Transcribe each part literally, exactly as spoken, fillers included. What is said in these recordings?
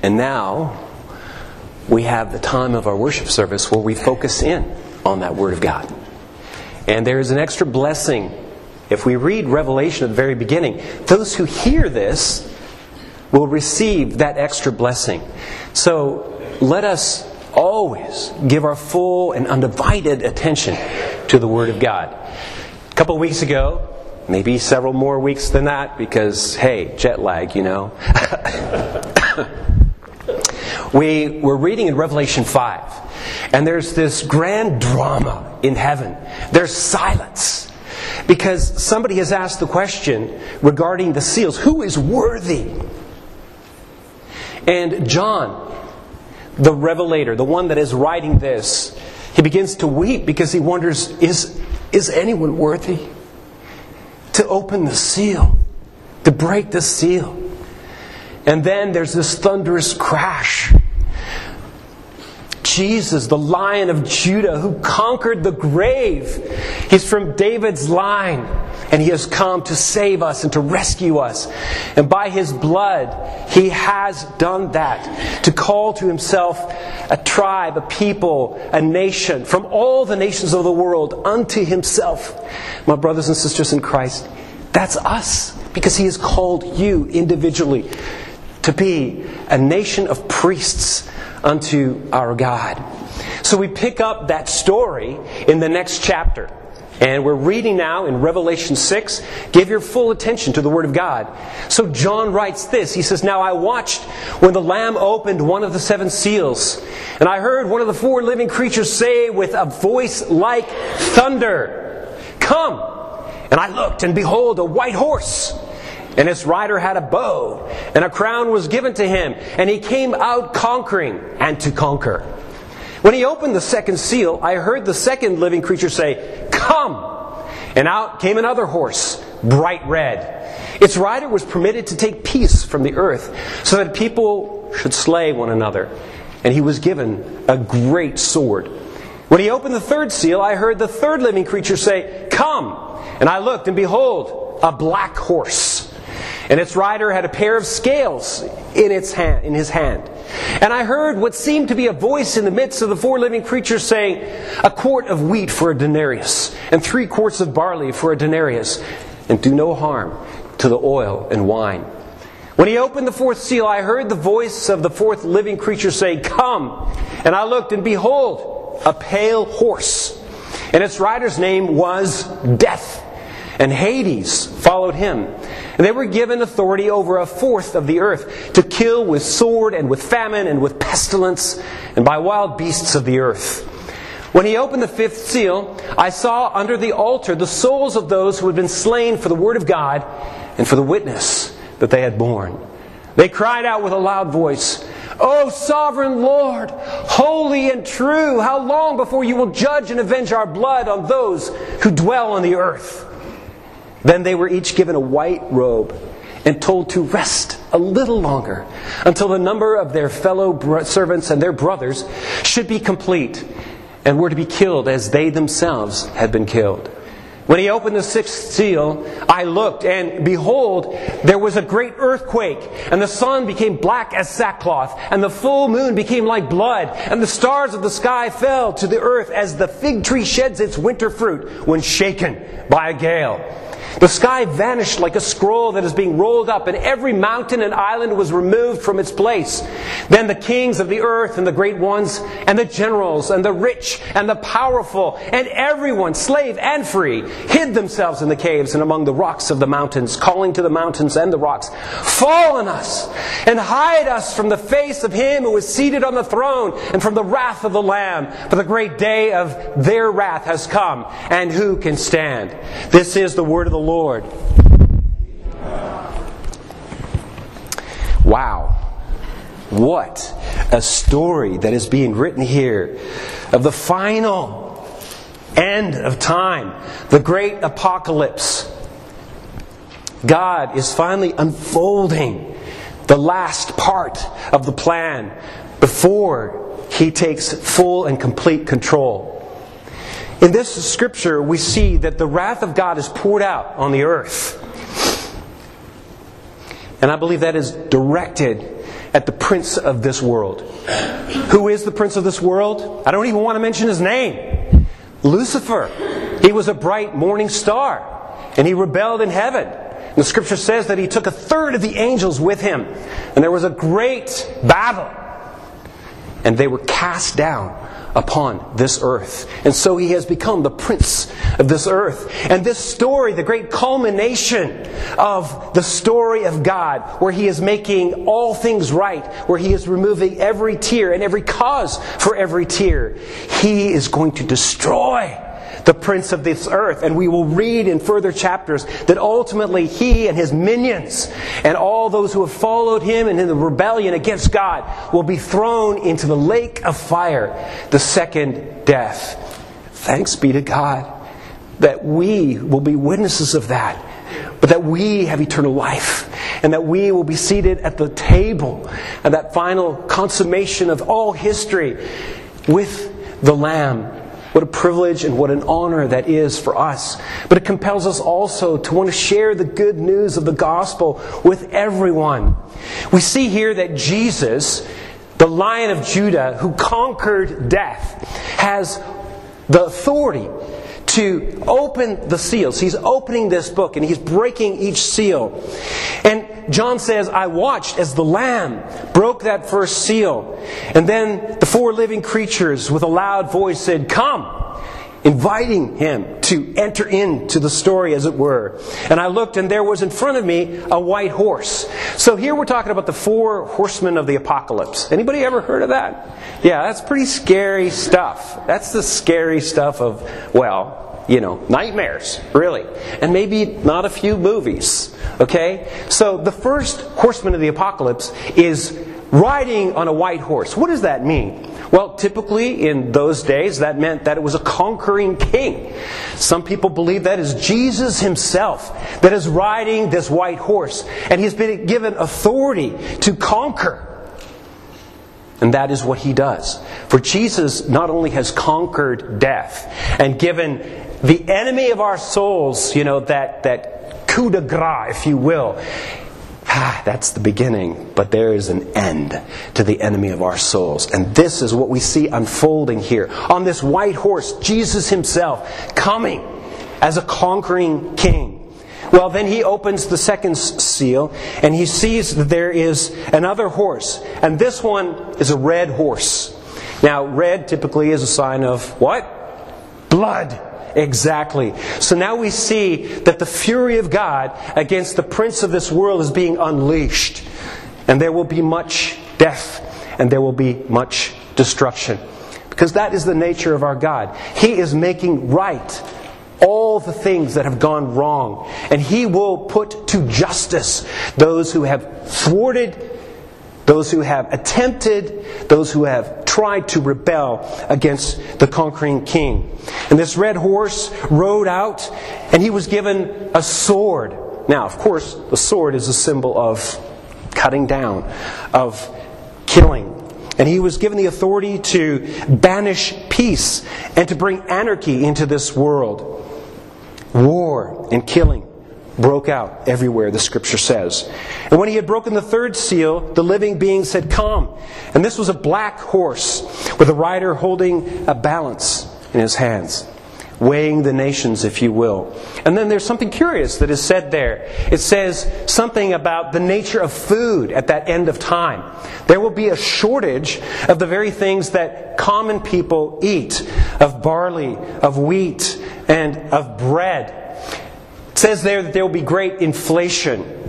And now we have the time of our worship service where we focus in on that Word of God. And there is an extra blessing. If we read Revelation at the very beginning, those who hear this will receive that extra blessing. So let us always give our full and undivided attention to the Word of God. A couple of weeks ago, maybe several more weeks than that, because, hey, jet lag, you know. We were reading in Revelation five, and there's this grand drama in heaven. There's silence, because somebody has asked the question regarding the seals. Who is worthy? And John, the revelator, the one that is writing this, he begins to weep because he wonders, is, is anyone worthy to open the seal, to break the seal? And then there's this thunderous crash. Jesus, the Lion of Judah, who conquered the grave. He's from David's line, and He has come to save us and to rescue us. And by His blood, He has done that, to call to Himself a tribe, a people, a nation, from all the nations of the world unto Himself. My brothers and sisters in Christ, that's us, because He has called you individually to be a nation of priests unto our God. So we pick up that story in the next chapter. And we're reading now in Revelation six. Give your full attention to the Word of God. So John writes this. He says, "Now I watched when the Lamb opened one of the seven seals. And I heard one of the four living creatures say with a voice like thunder, 'Come!' And I looked, and behold, a white horse. And its rider had a bow, and a crown was given to him, and he came out conquering and to conquer. When he opened the second seal, I heard the second living creature say, 'Come!' And out came another horse, bright red. Its rider was permitted to take peace from the earth, so that people should slay one another. And he was given a great sword. When he opened the third seal, I heard the third living creature say, 'Come!' And I looked, and behold, a black horse. And its rider had a pair of scales in its hand, in his hand. And I heard what seemed to be a voice in the midst of the four living creatures saying, 'A quart of wheat for a denarius, and three quarts of barley for a denarius, and do no harm to the oil and wine.' When he opened the fourth seal, I heard the voice of the fourth living creature say, 'Come!' And I looked, and behold, a pale horse. And its rider's name was Death. And Hades followed him. And they were given authority over a fourth of the earth, to kill with sword and with famine and with pestilence and by wild beasts of the earth. When he opened the fifth seal, I saw under the altar the souls of those who had been slain for the word of God and for the witness that they had borne. They cried out with a loud voice, 'O sovereign Lord, holy and true, how long before you will judge and avenge our blood on those who dwell on the earth?' Then they were each given a white robe and told to rest a little longer until the number of their fellow servants and their brothers should be complete, and were to be killed as they themselves had been killed. When he opened the sixth seal, I looked, and behold, there was a great earthquake, and the sun became black as sackcloth, and the full moon became like blood, and the stars of the sky fell to the earth as the fig tree sheds its winter fruit when shaken by a gale. The sky vanished like a scroll that is being rolled up, and every mountain and island was removed from its place. Then the kings of the earth and the great ones, and the generals, and the rich, and the powerful, and everyone, slave and free, hid themselves in the caves and among the rocks of the mountains, calling to the mountains and the rocks, 'Fall on us, and hide us from the face of Him who is seated on the throne, and from the wrath of the Lamb. For the great day of their wrath has come, and who can stand?' This is the word of the Lord." Wow. What a story that is being written here of the final end of time, the great apocalypse. God is finally unfolding the last part of the plan before He takes full and complete control. In this scripture, we see that the wrath of God is poured out on the earth. And I believe that is directed at the prince of this world. Who is the prince of this world? I don't even want to mention his name. Lucifer. He was a bright morning star, and he rebelled in heaven. And the Scripture says that he took a third of the angels with him, and there was a great battle, and they were cast down upon this earth. And so he has become the prince of this earth. And this story, the great culmination of the story of God, where he is making all things right, where he is removing every tear and every cause for every tear, he is going to destroy the prince of this earth. And we will read in further chapters that ultimately he and his minions and all those who have followed him and in the rebellion against God will be thrown into the lake of fire, the second death. Thanks be to God that we will be witnesses of that, but that we have eternal life, and that we will be seated at the table of that final consummation of all history with the Lamb. What a privilege and what an honor that is for us. But it compels us also to want to share the good news of the gospel with everyone. We see here that Jesus, the Lion of Judah, who conquered death, has the authority to open the seals. He's opening this book and he's breaking each seal. And John says, I watched as the Lamb broke that first seal. And then the four living creatures with a loud voice said, come, inviting him to enter into the story, as it were. And I looked, and there was in front of me a white horse. So here we're talking about the four horsemen of the apocalypse. Anybody ever heard of that? Yeah, that's pretty scary stuff. That's the scary stuff of, well, you know, nightmares, really. And maybe not a few movies. Okay? So the first horseman of the apocalypse is riding on a white horse. What does that mean? Well, typically in those days that meant that it was a conquering king. Some people believe that is Jesus himself that is riding this white horse. And he's been given authority to conquer. And that is what he does. For Jesus not only has conquered death and given the enemy of our souls, you know, that, that coup de grace, if you will. Ah, that's the beginning, but there is an end to the enemy of our souls. And this is what we see unfolding here. On this white horse, Jesus himself coming as a conquering king. Well, then he opens the second seal, and he sees that there is another horse. And this one is a red horse. Now, red typically is a sign of what? Blood. Exactly. So now we see that the fury of God against the prince of this world is being unleashed. And there will be much death, and there will be much destruction. Because that is the nature of our God. He is making right all the things that have gone wrong. And He will put to justice those who have thwarted, those who have attempted, those who have tried to rebel against the conquering king. And this red horse rode out, and he was given a sword. Now, of course, the sword is a symbol of cutting down, of killing. And he was given the authority to banish peace and to bring anarchy into this world. War and killing broke out everywhere, the Scripture says. And when he had broken the third seal, the living beings had come. And this was a black horse with a rider holding a balance in his hands, weighing the nations, if you will. And then there's something curious that is said there. It says something about the nature of food at that end of time. There will be a shortage of the very things that common people eat, of barley, of wheat, and of bread. It says there that there will be great inflation.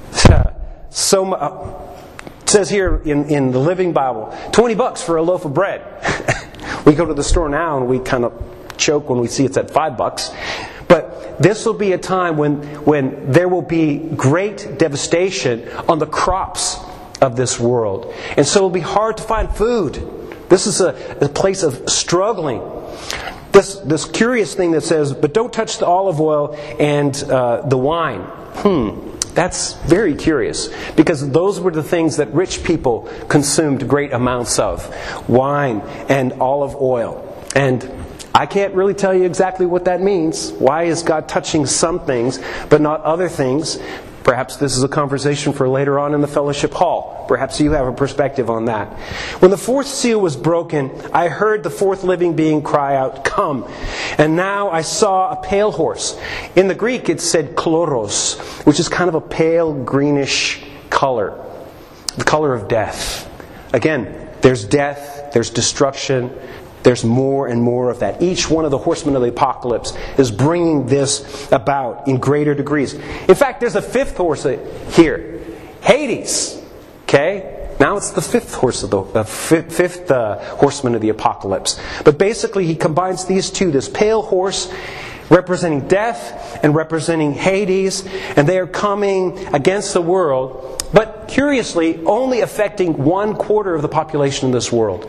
So uh, it says here in, in the Living Bible, twenty bucks for a loaf of bread. We go to the store now and we kind of choke when we see it's at five bucks. But this will be a time when, when there will be great devastation on the crops of this world. And so it will be hard to find food. This is a, a place of struggling. This this curious thing that says, but don't touch the olive oil and uh, the wine. Hmm, that's very curious. Because those were the things that rich people consumed great amounts of. Wine and olive oil. And I can't really tell you exactly what that means. Why is God touching some things but not other things? Perhaps this is a conversation for later on in the fellowship hall. Perhaps you have a perspective on that. When the fourth seal was broken, I heard the fourth living being cry out, "Come!" And now I saw a pale horse. In the Greek it said kloros, which is kind of a pale greenish color. The color of death. Again, there's death, there's destruction, there's more and more of that. Each one of the horsemen of the apocalypse is bringing this about in greater degrees. In fact, there's a fifth horse here. Hades. Okay? Now it's the fifth horse of the uh, fifth, fifth uh, horseman of the apocalypse. But basically he combines these two. This pale horse representing death and representing Hades. And they are coming against the world. But curiously, only affecting one quarter of the population of this world.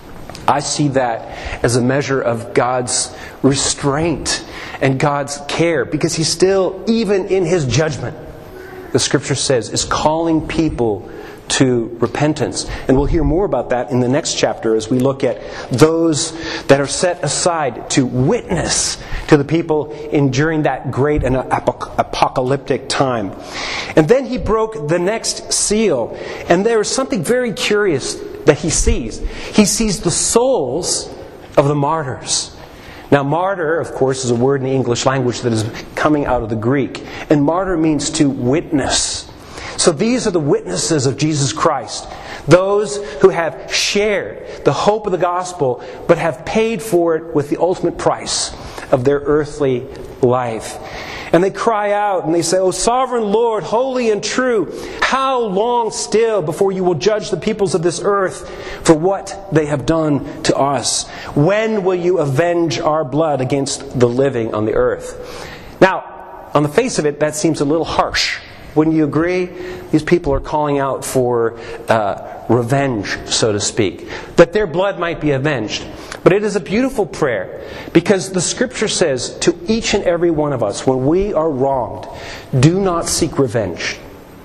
I see that as a measure of God's restraint and God's care, because He's still, even in His judgment, the Scripture says, is calling people to repentance. And we'll hear more about that in the next chapter as we look at those that are set aside to witness to the people enduring that great and apocalyptic time. And then He broke the next seal, and there is something very curious that He sees. He sees the souls of the martyrs. Now, martyr, of course, is a word in the English language that is coming out of the Greek. And martyr means to witness. So these are the witnesses of Jesus Christ. Those who have shared the hope of the gospel, but have paid for it with the ultimate price of their earthly life. And they cry out and they say, "O sovereign Lord, holy and true, how long still before you will judge the peoples of this earth for what they have done to us? When will you avenge our blood against the living on the earth?" Now, on the face of it, that seems a little harsh. Wouldn't you agree? These people are calling out for uh, revenge, so to speak. That their blood might be avenged. But it is a beautiful prayer, because the Scripture says to each and every one of us, when we are wronged, do not seek revenge.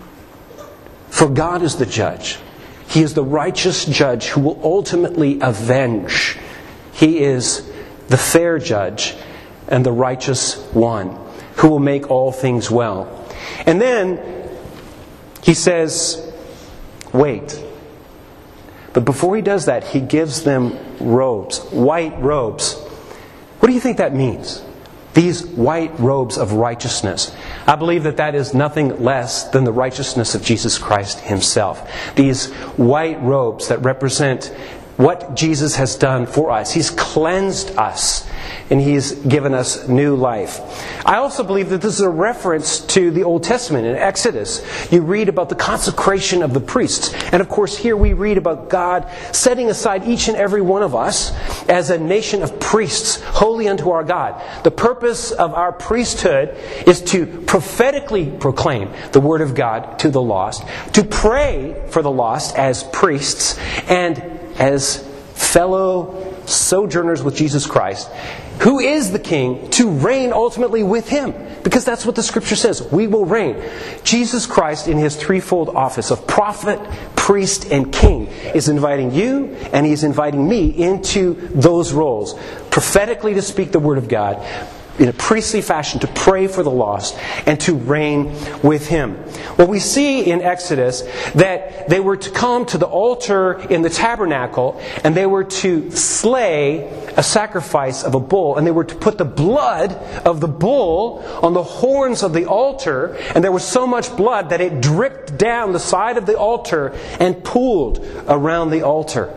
For God is the judge. He is the righteous judge who will ultimately avenge. He is the fair judge and the righteous one who will make all things well. And then He says, wait. But before He does that, He gives them robes, white robes. What do you think that means? These white robes of righteousness. I believe that that is nothing less than the righteousness of Jesus Christ Himself. These white robes that represent what Jesus has done for us. He's cleansed us. And He's given us new life. I also believe that this is a reference to the Old Testament. In Exodus, you read about the consecration of the priests. And of course, here we read about God setting aside each and every one of us as a nation of priests, holy unto our God. The purpose of our priesthood is to prophetically proclaim the Word of God to the lost, to pray for the lost as priests, and as fellow sojourners with Jesus Christ, who is the King, to reign ultimately with Him. Because that's what the Scripture says. We will reign. Jesus Christ, in His threefold office of prophet, priest, and king, is inviting you and He's inviting me into those roles. Prophetically to speak the Word of God, in a priestly fashion to pray for the lost, and to reign with Him. Well, we see in Exodus that they were to come to the altar in the tabernacle, and they were to slay a sacrifice of a bull, and they were to put the blood of the bull on the horns of the altar, and there was so much blood that it dripped down the side of the altar and pooled around the altar.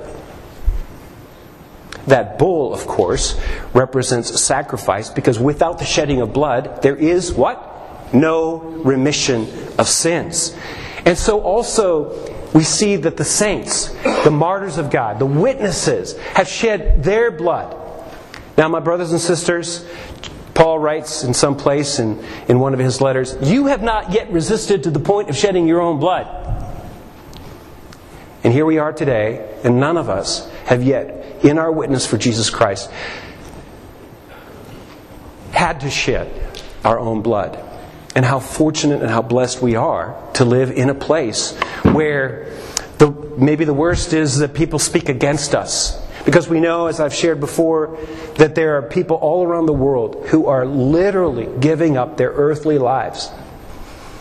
That bull, of course, represents sacrifice, because without the shedding of blood, there is what? No remission of sins. And so also we see that the saints, the martyrs of God, the witnesses, have shed their blood. Now, my brothers and sisters, Paul writes in some place in, in one of his letters, you have not yet resisted to the point of shedding your own blood. And here we are today, and none of us have yet, in our witness for Jesus Christ, had to shed our own blood. And how fortunate and how blessed we are to live in a place where the, maybe the worst is that people speak against us. Because we know, as I've shared before, that there are people all around the world who are literally giving up their earthly lives.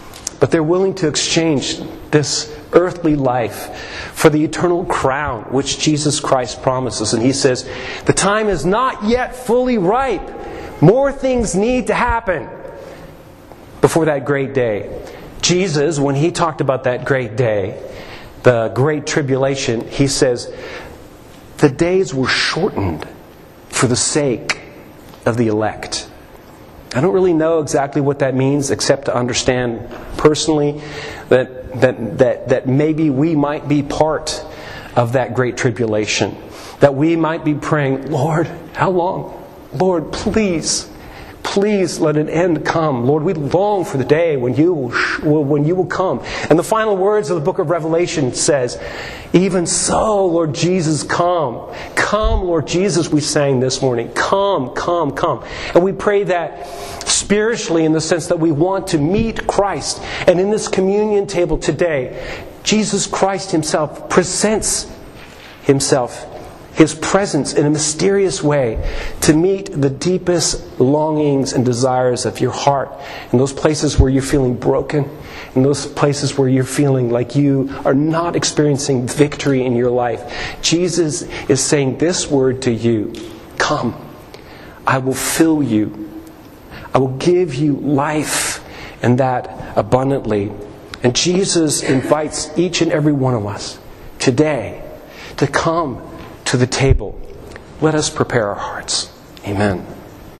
but they're willing to exchange this earthly life for the eternal crown which Jesus Christ promises. And he says, the time is not yet fully ripe. More things need to happen before that great day. Jesus, when he talked about that great day, the great tribulation, he says, the days were shortened for the sake of the elect. I don't really know exactly what that means, except to understand personally that that that that maybe we might be part of that great tribulation. That we might be praying, Lord, how long? Lord, please, please let an end come. Lord, we long for the day when you will when you will come. And the final words of the book of Revelation says, even so, Lord Jesus, come. Come, Lord Jesus, we sang this morning. Come, come, come. And we pray that spiritually in the sense that we want to meet Christ. And in this communion table today, Jesus Christ Himself presents Himself, His presence in a mysterious way to meet the deepest longings and desires of your heart. In those places where you're feeling broken, in those places where you're feeling like you are not experiencing victory in your life, Jesus is saying this word to you. Come, I will fill you. I will give you life, and that abundantly. And Jesus invites each and every one of us today to come to the table. Let us prepare our hearts. Amen.